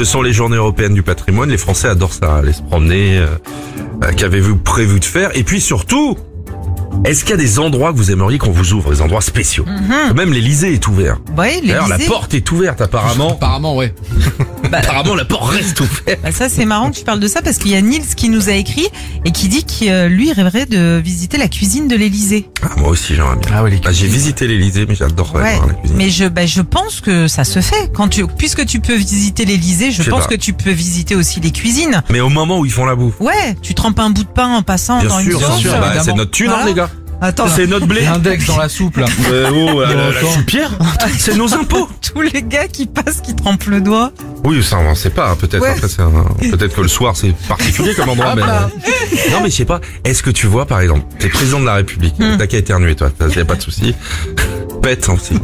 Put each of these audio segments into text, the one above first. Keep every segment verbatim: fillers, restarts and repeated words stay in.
Ce sont les journées européennes du patrimoine. Les Français adorent ça, aller se promener. Euh, euh, Qu'avez-vous prévu de faire? Et puis surtout, est-ce qu'il y a des endroits que vous aimeriez qu'on vous ouvre, des endroits spéciaux? mm-hmm. Même l'Élysée est ouvert. Oui, D'ailleurs, la porte est ouverte apparemment. Apparemment, ouais. Bah, apparemment, la porte reste ouverte. Bah ça, c'est marrant que tu parles de ça parce qu'il y a Nils qui nous a écrit et qui dit qu'il lui rêverait de visiter la cuisine de l'Élysée. Ah, moi aussi, j'aimerais bien. Ah oui, les bah, j'ai visité l'Élysée, mais j'adorerais ouais, voir la cuisine. Mais je, bah, je pense que ça se fait. Quand tu, puisque tu peux visiter l'Élysée, je, je pense pas. que tu peux visiter aussi les cuisines. Mais au moment où ils font la bouffe. Ouais, tu trempes un bout de pain en passant bien dans sûr, une bien sauce. sûr, bah, c'est notre thune, voilà. hein, les gars. Attends, c'est notre blé. L'index dans la soupe, là. Euh, oh, la, la, la soupière. C'est nos impôts. Tous les gars qui passent, qui trempent le doigt. Oui, ça, on sait pas, peut-être. Ouais. Après, c'est un... peut-être que le soir, c'est particulier comme endroit. Ah mais... bah. Non, mais je sais pas. Est-ce que tu vois, par exemple, t'es président de la République, hmm. t'as qu'à éternuer, toi. Y a pas de souci. Pète aussi.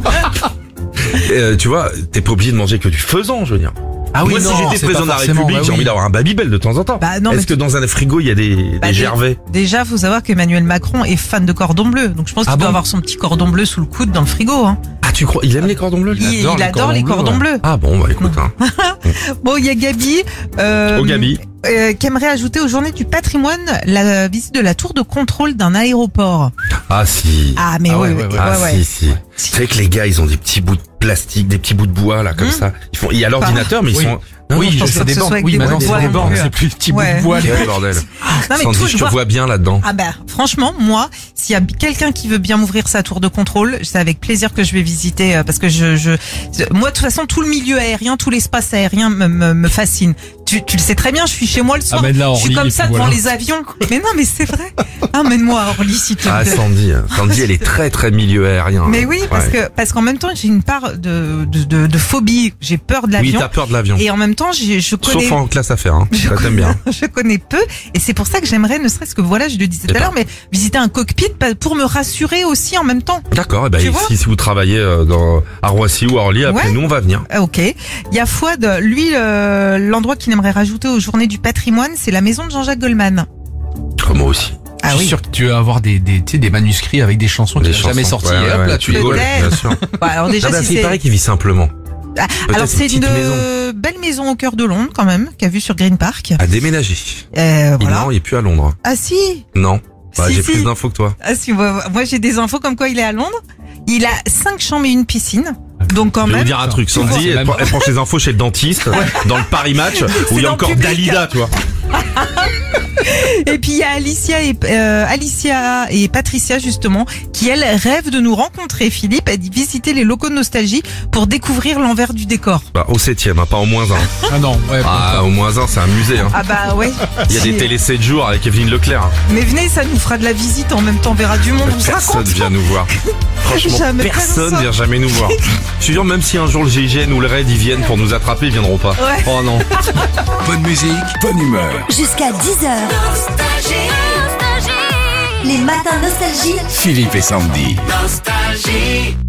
euh, tu vois, t'es pas obligé de manger que du faisan, je veux dire. Ah oui, moi, non, si j'étais président de la République, bah oui. j'ai envie d'avoir un Babybel de temps en temps. Bah, non, Est-ce que tu... dans un frigo, il y a des, bah, des gervais? Déjà, faut savoir qu'Emmanuel Macron est fan de cordon bleu. Donc, je pense qu'il ah doit bon avoir son petit cordon bleu sous le coude dans le frigo, hein. Ah, tu crois? Il aime les cordons bleus? Il, il adore, il les, adore cordons les cordons bleus. bleus. Ah bon, bah écoute, hein. Bon, il y a Gabi. Euh, oh, Gabi. Euh, qui aimerait ajouter aux journées du patrimoine la visite de la tour de contrôle d'un aéroport. Ah si. Ah mais ah, ouais, ouais, ouais, ah ouais, si ouais. si. Tu sais que les gars, ils ont des petits bouts de plastique, des petits bouts de bois là comme mmh. ça. Ils font, il y a l'ordinateur, mais ils oui. sont. Non, oui, je c'est des bancs. Oui, des maintenant c'est des bancs, c'est plus des petits ouais. bouts de bois. Quel bordel. Non, mais Sandy, je te vois... vois bien là-dedans. Ah bah franchement, moi, s'il y a quelqu'un qui veut bien m'ouvrir sa tour de contrôle, c'est avec plaisir que je vais visiter euh, parce que je, je, moi de toute façon tout le milieu aérien, tout l'espace aérien me, me, me fascine. Tu, tu le sais très bien, je suis chez moi le soir, ah, là, je suis comme ça devant voilà. les avions. Mais non, mais c'est vrai. Emmène-moi à Orly si tu veux. Ah Sandy, Sandy, elle est très très milieu aérien. Mais oui, parce ouais. que parce qu'en même temps j'ai une part de de, de, de phobie. J'ai peur de l'avion. Oui, t'as peur de l'avion. Et en même temps, j'ai, je connais. Sauf en classe affaires, hein. Je ça t'aime bien. Je connais peu, et c'est pour ça que j'aimerais, ne serait-ce que voilà, je le disais tout à l'heure, mais visiter un cockpit pour me rassurer aussi en même temps. D'accord. Et ben si, si vous travaillez dans à Roissy ou à Orly, après ouais. nous on va venir. Ok. Il y a Fouad, lui, le, l'endroit qu'il aimerait rajouter aux journées du patrimoine, c'est la maison de Jean-Jacques Goldman. Oh, moi aussi. Ah je suis oui. sûr que tu vas avoir des des tu sais, des manuscrits avec des chansons qui sont jamais sorties. Ouais, ouais, hop ouais, là, tu les gaules, bien sûr. Bah, alors déjà, ah, si c'est c'est pareil qu'il vit simplement. Ah, alors c'est une, une maison. belle maison au cœur de Londres quand même, qu'a vu sur Green Park. À déménager. Euh, voilà. Non, il est plus à Londres. Ah si. Non. Bah, si, j'ai si. plus d'infos que toi. Ah si, moi, moi j'ai des infos comme quoi il est à Londres. Il a cinq chambres et une piscine. Donc quand je vais même. vous dire un truc, Sandy, elle, elle prend ses infos chez le dentiste, ouais. dans le Paris Match, où il y a encore public. Dalida, tu vois. Et puis il y a Alicia et euh, Alicia et Patricia justement qui elles rêvent de nous rencontrer. Philippe a dit visiter les locaux de Nostalgie pour découvrir l'envers du décor. Bah au septième, hein, pas au moins un. Ah non, ouais. Ah au moins un, c'est un musée. Hein. Ah bah ouais. Il y a des télé sept jours avec Evelyne Leclerc. Hein. Mais venez, ça nous fera de la visite en même temps, on verra du monde. Mais personne vient nous voir. Franchement, jamais personne vient jamais nous voir. Je suis sûr, même si un jour le G I G N ou le R A I D ils viennent pour nous attraper, ils viendront pas. Ouais. Oh non. Bonne musique, bonne humeur. Jusqu'à dix heures. Nostalgie. Nostalgie. Les matins Nostalgie. Philippe et Sandy. Nostalgie.